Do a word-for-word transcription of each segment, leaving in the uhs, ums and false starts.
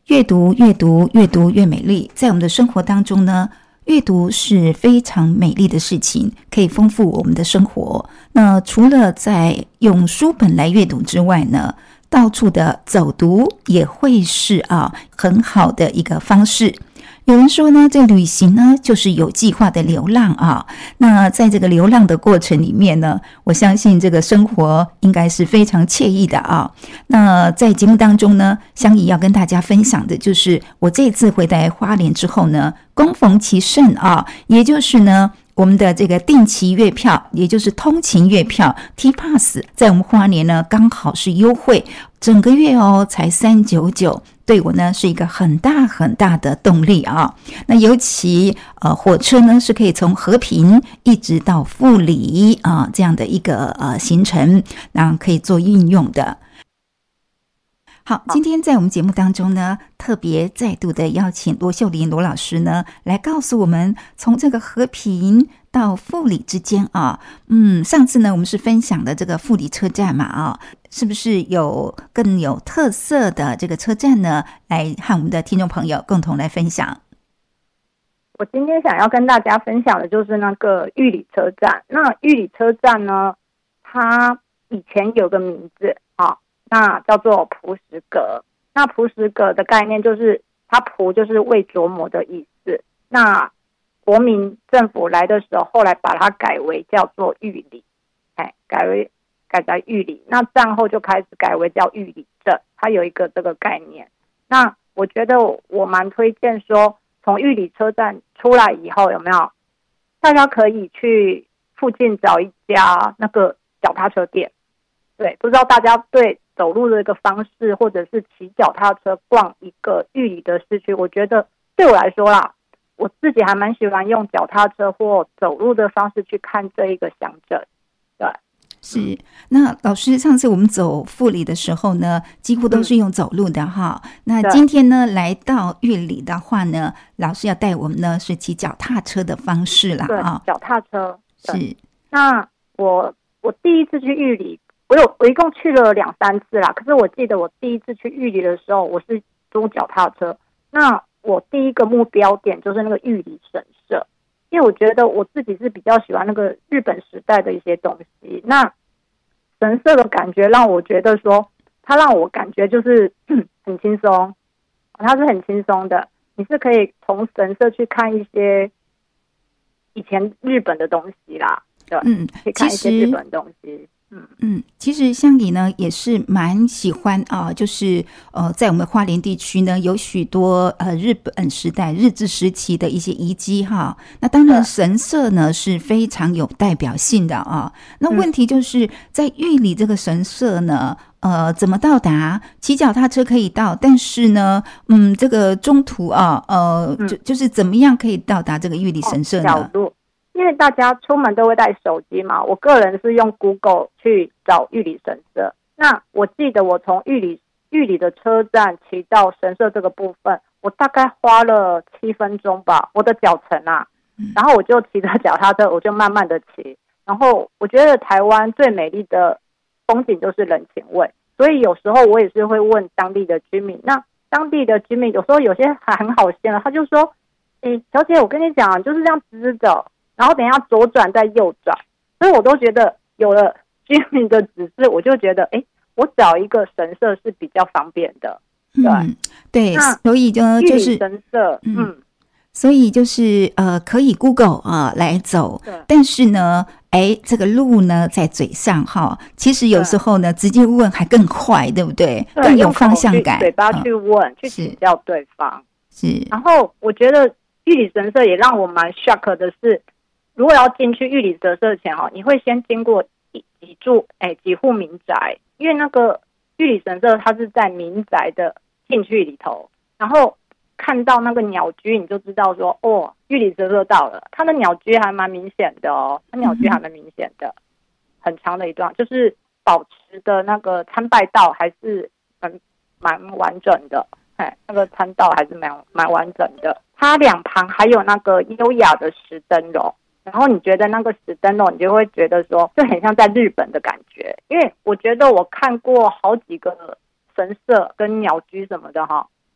阅读阅读阅读越美丽，在我们的生活当中呢，阅读是非常美丽的事情，可以丰富我们的生活。那除了在用书本来阅读之外呢，到处的走读也会是啊很好的一个方式。有人说呢，这旅行呢就是有计划的流浪啊。那在这个流浪的过程里面呢，我相信这个生活应该是非常惬意的啊。那在节目当中呢，香怡要跟大家分享的就是我这次回来花莲之后呢，恭逢其盛啊，也就是呢我们的这个定期月票，也就是通勤月票 T Pass， 在我们花莲呢刚好是优惠，整个月哦才三百九十九，对我呢是一个很大很大的动力啊。那尤其呃火车呢是可以从和平一直到富里啊这样的一个呃行程，那可以做运用的。好，今天在我们节目当中呢，特别再度的邀请罗秀玲罗老师呢，来告诉我们从这个和平到富里之间啊，嗯，上次呢我们是分享的这个富里车站嘛啊，是不是有更有特色的这个车站呢？来和我们的听众朋友共同来分享。 我今天想要跟大家分享的就是那个玉里车站。那玉里车站呢，它以前有个名字啊。那叫做朴实阁。那朴实阁的概念就是它朴就是未琢磨的意思。那国民政府来的时候，后来把它改为叫做玉里，哎，改为改在玉里。那战后就开始改为叫玉里镇，它有一个这个概念。那我觉得我蛮推荐说，从玉里车站出来以后，有没有大家可以去附近找一家那个脚踏车店。对，不知道大家对走路的一个方式，或者是骑脚踏车逛一个玉里的市区，我觉得对我来说啦，我自己还蛮喜欢用脚踏车或走路的方式去看这一个乡镇。对， 是。那老师上次我们走富里的时候呢，几乎都是用走路的哈、嗯、那今天呢来到玉里的话呢，老师要带我们呢是骑脚踏车的方式啦。 对， 脚踏车是。 那我我第一次去玉里，我有我一共去了两三次啦，可是我记得我第一次去玉里的时候，我是租脚踏车。那我第一个目标点就是那个玉里神社，因为我觉得我自己是比较喜欢那个日本时代的一些东西。那神社的感觉让我觉得说，它让我感觉就是很轻松，它是很轻松的，你是可以从神社去看一些以前日本的东西啦，对，嗯，可以看一些日本的东西。嗯嗯，其实香怡呢也是蛮喜欢啊，就是呃，在我们花莲地区呢有许多呃日本时代日治时期的一些遗迹哈。那当然神社呢是非常有代表性的啊。那问题就是在玉里这个神社呢，呃，怎么到达？骑脚踏车可以到，但是呢，嗯，这个中途啊，呃，就就是怎么样可以到达这个玉里神社呢？ 哦，路。因为大家出门都会带手机嘛，我个人是用 Google 去找玉里神社。那我记得我从玉里玉里的车站骑到神社这个部分，我大概花了七分钟吧，我的脚程啊。然后我就骑着脚踏车，我就慢慢的骑。然后我觉得台湾最美丽的风景就是人情味，所以有时候我也是会问当地的居民。那当地的居民有时候有些还很好心了，他就说：“诶，小姐，我跟你讲，就是这样直直走。”然后等一下左转再右转，所以我都觉得有了居民的指示，我就觉得哎，我找一个神社是比较方便的。对、 嗯、对，所以就就是神社，嗯，嗯所以就是呃可以 Google 啊、呃、来走，但是呢，哎，这个路呢在嘴上哈，其实有时候呢直接问还更快，对不对？ 对， 更有方向感， 嘴巴去问、嗯、去请教对方。 是， 然后我觉得玉里神社也让我蛮 shock 的是。如果要进去玉里神社前哦，你会先经过几几住哎几户民宅，因为那个玉里神社它是在民宅的进去里头，然后看到那个鸟居，你就知道说哦，玉里神社到了。它的鸟居还蛮明显的哦，它鸟居还蛮明显的，很长的一段，就是保持的那个参拜道还是蛮蛮完整的，哎，那个参道还是蛮蛮完整的。它两旁还有那个优雅的石灯笼。然后你觉得那个石灯笼，你就会觉得说，就很像在日本的感觉。因为我觉得我看过好几个神社跟鸟居什么的哈，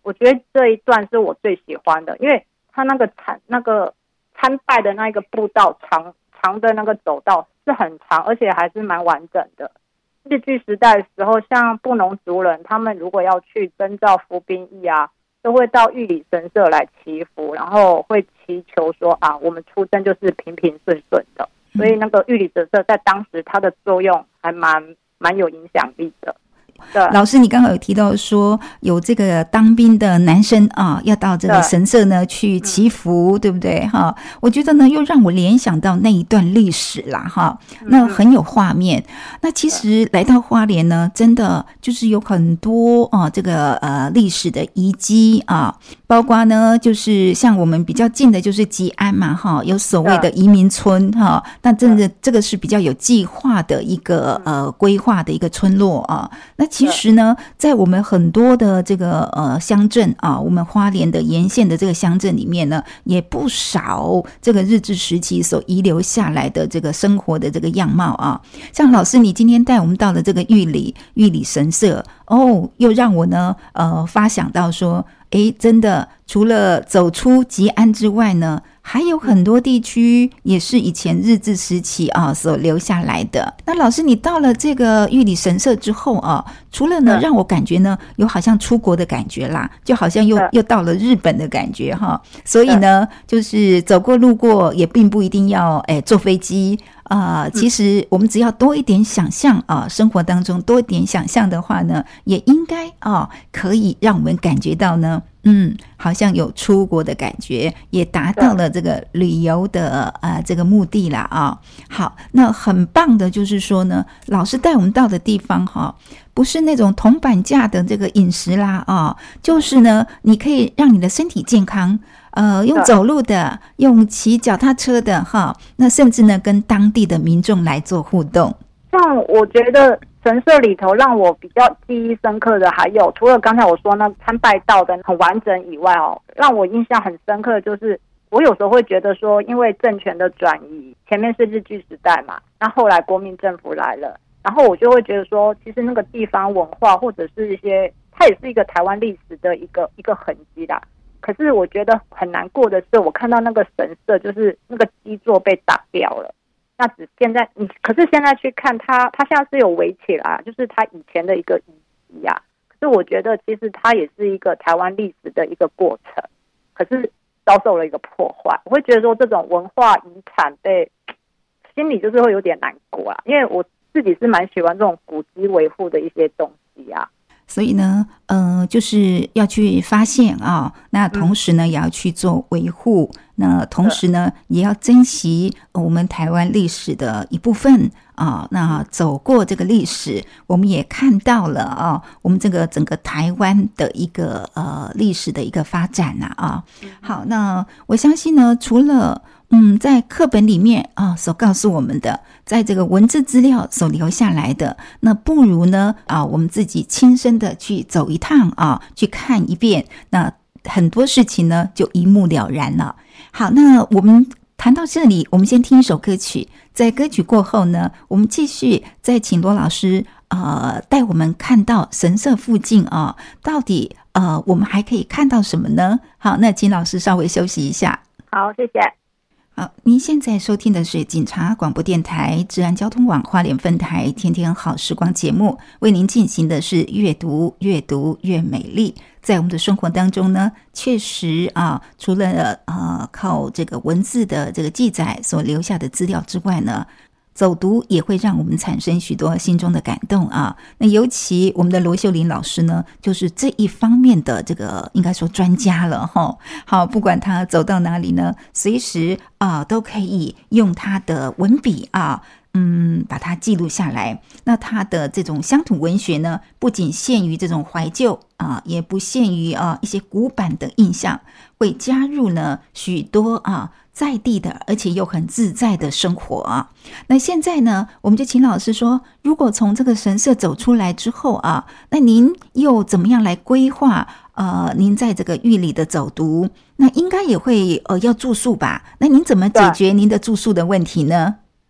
我觉得这一段是我最喜欢的，因为它那个参那个参拜的那个步道长长的那个走道是很长，而且还是蛮完整的。日据时代的时候，像布农族人，他们如果要去征召服兵役啊，都会到玉里神社来祈福，然后会祈求说啊，我们出征就是平平顺顺的。所以那个玉里神社在当时它的作用还蛮蛮有影响力的。 老师，你刚刚有提到说有这个当兵的男生啊，要到这个神社呢去祈福， 对, 对不对哈？我觉得呢，又让我联想到那一段历史啦哈，那很有画面。那其实来到花莲呢，真的就是有很多啊，这个呃历史的遗迹啊，包括呢就是像我们比较近的就是吉安嘛哈，有所谓的移民村哈，那真的这个是比较有计划的一个呃规划的一个村落啊。那其实呢，在我们很多的这个呃乡镇啊，我们花莲的沿线的这个乡镇里面呢，也不少这个日治时期所遗留下来的这个生活的这个样貌啊。像老师，你今天带我们到了这个玉里玉里神社哦，又让我呢呃发想到说，诶，真的除了走出吉安之外呢，还有很多地区也是以前日治时期啊所留下来的。那老师，你到了这个玉里神社之后啊，除了呢让我感觉呢有好像出国的感觉啦，就好像又又到了日本的感觉哈。所以呢，就是走过路过也并不一定要哎坐飞机。啊、呃，其实我们只要多一点想象啊、呃，生活当中多一点想象的话呢，也应该啊、呃，可以让我们感觉到呢，嗯，好像有出国的感觉，也达到了这个旅游的呃这个目的啦啊。好，那很棒的就是说呢，老师带我们到的地方哈，不是那种铜板价的这个饮食啦啊，就是呢，你可以让你的身体健康。呃，用走路的，用骑脚踏车的哈，那甚至呢，跟当地的民众来做互动。 像我觉得神社里头让我比较记忆深刻的，还有除了刚才我说那参拜道的很完整以外哦，让我印象很深刻的就是，我有时候会觉得说，因为政权的转移，前面是日据时代嘛，那后来国民政府来了，然后我就会觉得说，其实那个地方文化或者是一些，它也是一个台湾历史的一个一个痕迹啦。可是我觉得很难过的是，我看到那个神社就是那个基座被打掉了。那只现在你，可是现在去看它，它现在是有围起来，就是它以前的一个遗迹啊。可是我觉得其实它也是一个台湾历史的一个过程，可是遭受了一个破坏。我会觉得说这种文化遗产被心里就是会有点难过啊，因为我自己是蛮喜欢这种古迹维护的一些东西啊。 所以呢，呃，就是要去发现啊，那同时呢，也要去做维护。那同时呢，也要珍惜我们台湾历史的一部分啊。那走过这个历史，我们也看到了啊，我们这个整个台湾的一个呃历史的一个发展啊啊。好，那我相信呢，除了嗯，在课本里面啊所告诉我们的，在这个文字资料所留下来的，那不如呢啊，我们自己亲身的去走一趟啊，去看一遍，那很多事情呢就一目了然了。好，那我们谈到这里，我们先听一首歌曲，在歌曲过后呢，我们继续再请罗老师呃带我们看到神社附近啊，到底呃我们还可以看到什么呢？好，那请老师稍微休息一下。 好，谢谢。 好，您现在收听的是警察广播电台治安交通网花莲分台天天好时光节目，为您进行的是阅读阅读越美丽。在我们的生活当中呢，确实啊，除了呃靠这个文字的这个记载所留下的资料之外呢，走读也会让我们产生许多心中的感动啊。那尤其我们的罗秀玲老师呢，就是这一方面的这个应该说专家了齁。好，不管他走到哪里呢，随时啊都可以用他的文笔啊嗯，把它记录下来。那他的这种乡土文学呢，不仅限于这种怀旧啊，也不限于啊一些古板的印象，会加入呢许多啊在地的，而且又很自在的生活啊。那现在呢，我们就请老师说，如果从这个神社走出来之后啊，那您又怎么样来规划？呃，您在这个玉里的走读，那应该也会呃要住宿吧？那您怎么解决您的住宿的问题呢？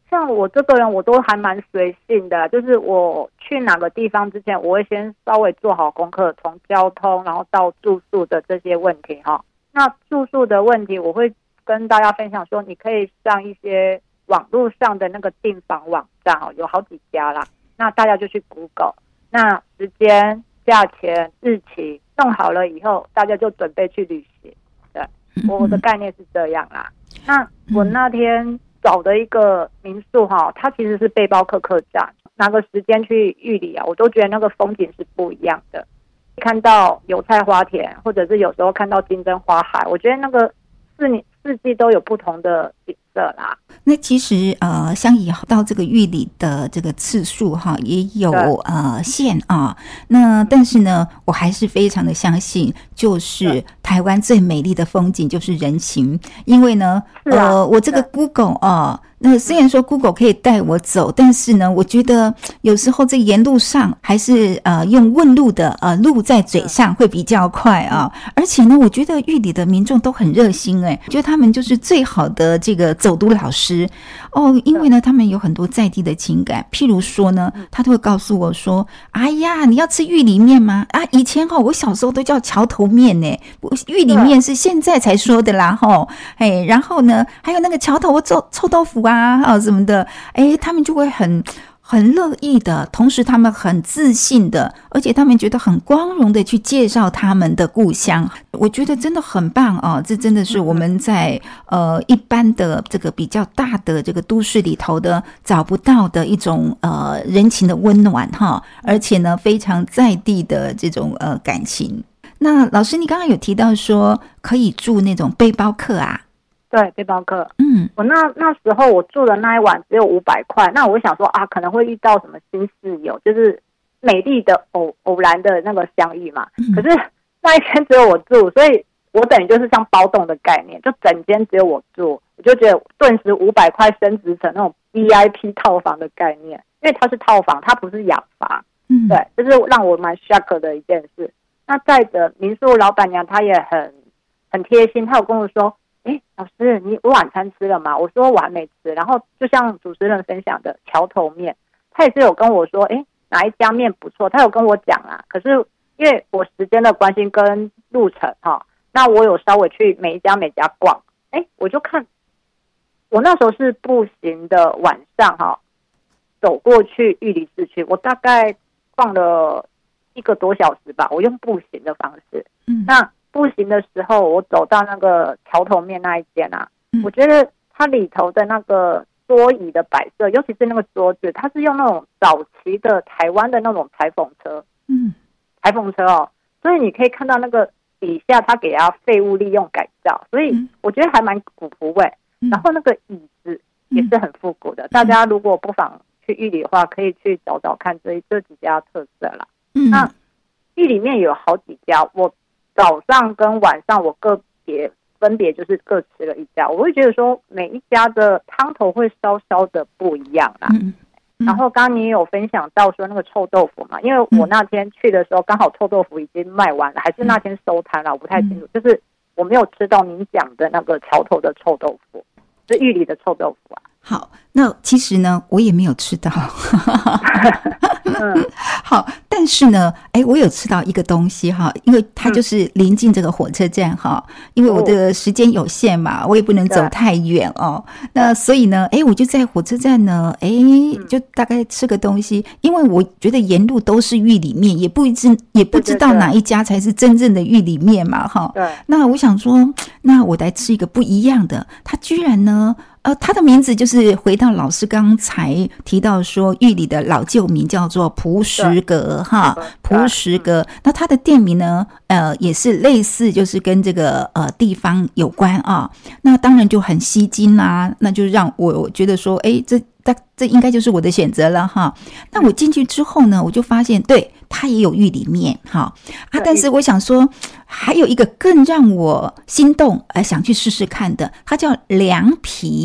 像我这个人，我都还蛮随性的，就是我去哪个地方之前，我会先稍微做好功课，从交通然后到住宿的这些问题哈。那住宿的问题，我会跟大家分享说，你可以上一些网络上的那个订房网站哦，有好几家啦。那大家就去 Google， 那时间、价钱、日期弄好了以后，大家就准备去旅行。对，我的概念是这样啦。那我那天找的一个民宿哈，它其实是背包客客栈，拿个时间去玉里啊，我都觉得那个风景是不一样的。看到油菜花田，或者是有时候看到金针花海，我觉得那个四年四季都有不同的景色啦。 那其实呃，相宜到这个玉里的这个次数哈，也有呃限啊。那但是呢，我还是非常的相信，就是台湾最美丽的风景就是人情。因为呢，呃，我这个 Google 啊，那虽然说 Google 可以带我走，但是呢，我觉得有时候这沿路上还是呃用问路的呃路在嘴上会比较快啊。而且呢，我觉得玉里的民众都很热心哎、欸，我觉得他们就是最好的这个走读老师。哦，因为呢，他们有很多在地的情感，譬如说呢，他都会告诉我说：“哎呀，你要吃玉里面吗？啊，以前哈、哦，我小时候都叫桥头面呢，玉里面是现在才说的啦，吼，哎，然后呢，还有那个桥头臭臭豆腐啊，啊什么的，哎，他们就会很。”很乐意的，同时他们很自信的，而且他们觉得很光荣的去介绍他们的故乡，我觉得真的很棒哦！这真的是我们在呃一般的这个比较大的这个都市里头的找不到的一种呃人情的温暖哈，而且呢非常在地的这种呃感情。那老师，你刚刚有提到说可以住那种背包客啊？ 对，背包客， 嗯， 我那那时候我住的那一晚只有五百块，那我想说啊，可能会遇到什么新室友，就是美丽的偶偶然的那个相遇嘛。嗯、可是那一天只有我住，所以我等于就是像包栋的概念，就整间只有我住，我就觉得顿时五百块升值成那种 V I P 套房的概念，因为它是套房，它不是雅房。嗯，对，这是让我蛮 shock 的一件事。那再者，民宿老板娘她也很很贴心，她有跟我说。哎，老师，你晚餐吃了吗？我说我还没吃。然后就像主持人分享的桥头面，他也是有跟我说，哎，哪一家面不错，他有跟我讲啊。可是因为我时间的关系跟路程哈，那我有稍微去每一家每家逛。哎，我就看，我那时候是步行的晚上哈，走过去玉里市区，我大概逛了一个多小时吧，我用步行的方式。嗯，那。步行的时候，我走到那个桥头面那一间啊，嗯、我觉得它里头的那个桌椅的摆设，尤其是那个桌子，它是用那种早期的台湾的那种裁缝车，嗯，裁缝车哦，所以你可以看到那个底下它给它废物利用改造，所以我觉得还蛮古朴味。嗯、然后那个椅子也是很复古的，嗯、大家如果不妨去玉里的话，可以去找找看这这几家特色啦。嗯，那玉里面有好几家，我。早上跟晚上我个别分别就是各吃了一家，我会觉得说每一家的汤头会稍稍的不一样啦。嗯嗯、然后刚刚你也有分享到说那个臭豆腐嘛，因为我那天去的时候刚好臭豆腐已经卖完了，还是那天收摊了，我不太清楚。嗯、就是我没有吃到您讲的那个桥头的臭豆腐，是玉里的臭豆腐啊。 好，那其实呢，我也没有吃到。嗯，好，但是呢，哎，我有吃到一个东西哈，因为它就是临近这个火车站哈，嗯、因为我的时间有限嘛，我也不能走太远哦。那所以呢，哎，我就在火车站呢，哎，就大概吃个东西，因为我觉得沿路都是玉里面，也不一直也不知道哪一家才是真正的玉里面嘛，哈。对。那我想说，那我来吃一个不一样的，它居然呢。呃，他的名字就是回到老师刚才提到说玉里的老旧名叫做璞石阁哈，璞石阁。那他的店名呢，呃，也是类似，就是跟这个呃地方有关啊。那当然就很吸睛啦，那就让我觉得说，哎，这这这应该就是我的选择了哈。那我进去之后呢，我就发现，对，它也有玉里面哈啊，但是我想说，还有一个更让我心动，呃，想去试试看的，它叫凉皮。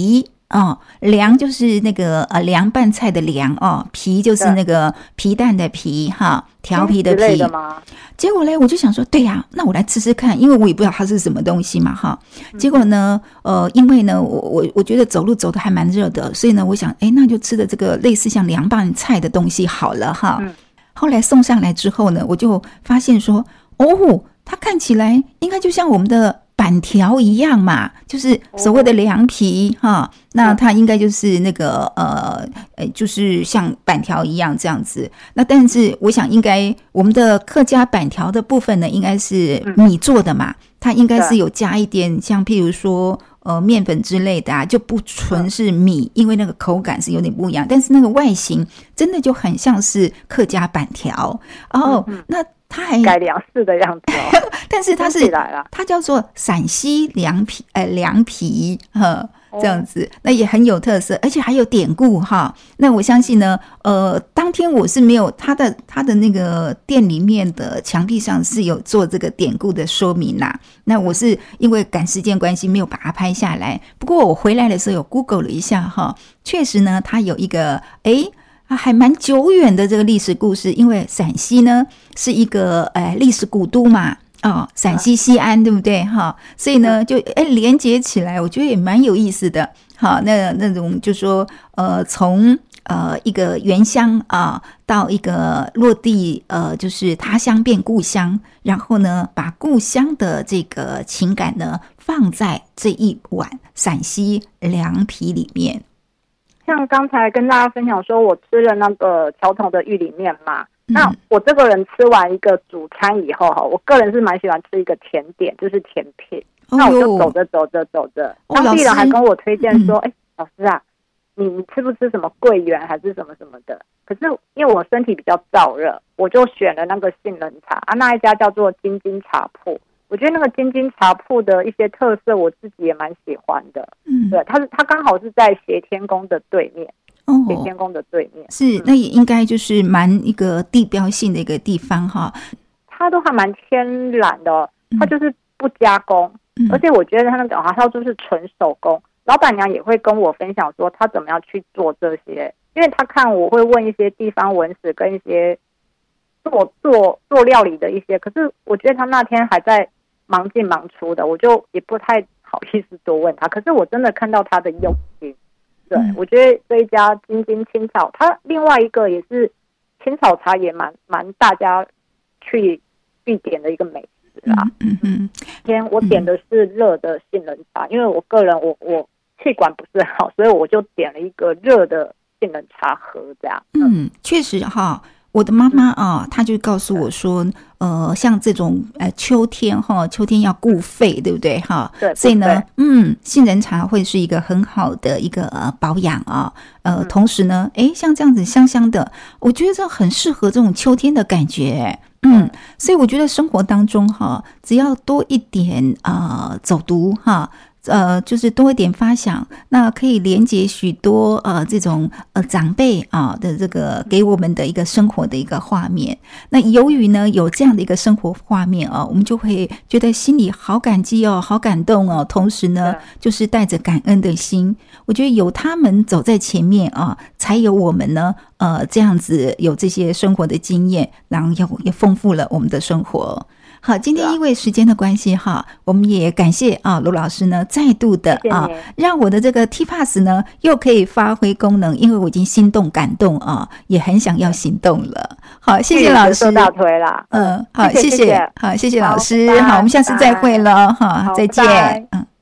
哦，凉就是那个呃凉拌菜的凉哦，皮就是那个皮蛋的皮哈，调皮的皮。结果嘞，我就想说，对呀、啊，那我来吃吃看，因为我也不知道它是什么东西嘛哈。结果呢，呃，因为呢，我我我觉得走路走得还蛮热的，所以呢，我想，哎，那就吃的这个类似像凉拌菜的东西好了哈。嗯、后来送上来之后呢，我就发现说，哦，它看起来应该就像我们的板条一样嘛，就是所谓的凉皮哈、哦，那它应该就是那个呃呃，就是像板条一样这样子。那但是我想，应该我们的客家板条的部分呢，应该是米做的嘛，它应该是有加一点像譬如说呃面粉之类的啊，就不纯是米，因为那个口感是有点不一样，但是那个外形真的就很像是客家板条哦。嗯、那它还改良式的样子哦， 但是它是它叫做陕西凉皮，呃凉皮哈，这样子，那也很有特色，而且还有典故哈。那我相信呢，呃，当天我是没有它的它的那个店里面的墙壁上是有做这个典故的说明啦。那我是因为赶时间关系没有把它拍下来，不过我回来的时候有 Google 了一下哈，确实呢，它有一个诶。还蛮久远的这个历史故事，因为陕西呢是一个呃历史古都嘛，哦，陕西西安对不对哈？所以呢就哎连接起来，我觉得也蛮有意思的。好，那那种就说呃从呃一个原乡啊到一个落地呃就是他乡变故乡，然后呢把故乡的这个情感呢放在这一碗陕西凉皮里面。 像刚才跟大家分享说，我吃了那个桥头的玉里面嘛、嗯，那我这个人吃完一个主餐以后哈，我个人是蛮喜欢吃一个甜点，就是甜品。哦、那我就走着走着走着，当地人还跟我推荐说，哎、嗯，老师啊，你你吃不吃什么桂圆还是什么什么的？可是因为我身体比较燥热，我就选了那个杏仁茶啊，那一家叫做金金茶铺。我觉得那个金金茶铺的一些特色，我自己也蛮喜欢的。嗯，对，它是它刚好是在协天宫的对面。哦，协天宫的对面是、嗯，那也应该就是蛮一个地标性的一个地方哈。 它都还蛮天然的，它就是不加工，嗯、而且我觉得它那个它就是纯手工。老板娘也会跟我分享说，她怎么样去做这些，因为她看我会问一些地方文史跟一些做做做料理的一些，可是我觉得她那天还在忙进忙出的，我就也不太好意思多问他。可是我真的看到他的用心，对、嗯、我觉得这一家金金青草，他另外一个也是青草茶，也蛮蛮大家去必点的一个美食啦。嗯嗯，今天我点的是热的杏仁茶，因为我个人我我气管不是很好，所以我就点了一个热的杏仁茶喝这样。 嗯，确实哈。我的妈妈啊，她就告诉我说，呃，像这种呃秋天哈，秋天要固肺，对不对哈？对。所以呢，嗯，杏仁茶会是一个很好的一个、呃、保养啊，呃、嗯，同时呢，诶，像这样子香香的，我觉得这很适合这种秋天的感觉。嗯，所以我觉得生活当中哈，只要多一点啊、呃、走读哈。呃，就是多一点发想，那可以连接许多呃这种呃长辈啊的这个给我们的一个生活的一个画面。那由于呢有这样的一个生活画面啊，我们就会觉得心里好感激哦，好感动哦。同时呢，就是带着感恩的心，我觉得有他们走在前面啊，才有我们呢呃这样子有这些生活的经验，然后也也丰富了我们的生活。好，今天因为时间的关系哈，我们也感谢啊卢老师呢再度的啊，让我的这个 T Pass 呢又可以发挥功能，因为我已经心动感动啊，也很想要行动了。好，谢谢老师， 受大推啦。 嗯，好，谢谢，好，谢谢老师，好，我们下次再会了哈，再见，嗯。